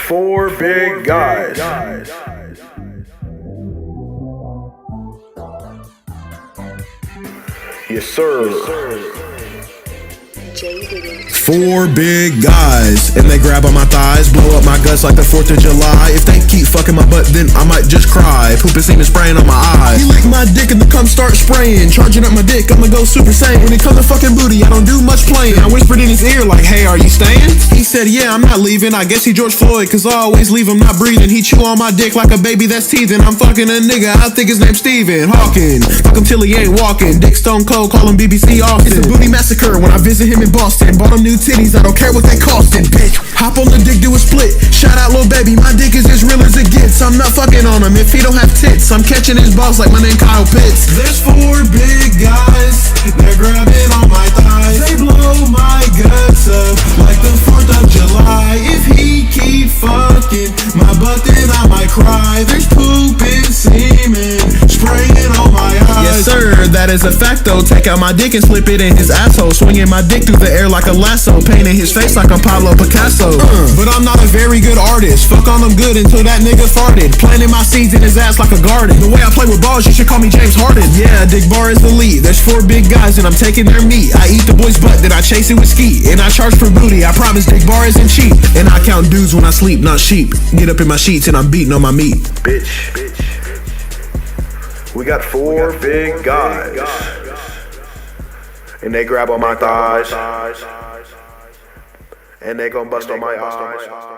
Four big guys. Yes, sir. Four big guys, and they grab on my thighs, blow up my guts like the 4th of July. If they keep fucking my butt, then I might just cry. Poop and semen spraying on my eyes. He lick my dick and the cum start spraying. Charging up my dick, I'ma go super saiyan. When it comes to fucking booty, I don't do much playing. I whispered in his ear like, hey, are you staying? He said, yeah, I'm not leaving. I guess he George Floyd, cause I always leave him not breathing. He chew on my dick like a baby that's teething. I'm fucking a nigga, I think his name's Stephen Hawking. Fuck him till he ain't walking. Dick Stone Cold, call him BBC Austin. It's a booty massacre when I visit him in Boston. Bought him new titties, I don't care what they costin', bitch. Hop on the dick, do a split. Shout out Lil Baby, my dick is as real as it gets. I'm not fucking on him if he don't have tits. I'm catching his balls like my name Kyle Pitts. There's four big guys, they're grabbing on my thighs. They blow my guts up like the 4th of July. If he keep fucking my butt, then I might cry. There's poop and semen spraying on my eyes. Yes sir, that is a fact though. Take out my dick and slip it in his asshole. Swinging my dick through the air like a lasso. Painting his face like I'm Pablo Picasso. But I'm not a very good artist. Fuck on him good until that nigga farted. Planting my seeds in his ass like a garden. The way I play with balls, you should call me James Harden. Yeah, Dick Bar is the lead. There's four big guys and I'm taking their meat. I eat the boy's butt, then I chase it with ski. And I charge for booty, I promise Dick Bar isn't cheap. And I count dudes when I sleep, not sheep. Get up in my sheets and I'm beating on my meat. Bitch. We got four big guys. And they grab on my thighs. And they gon' bust on my eyes.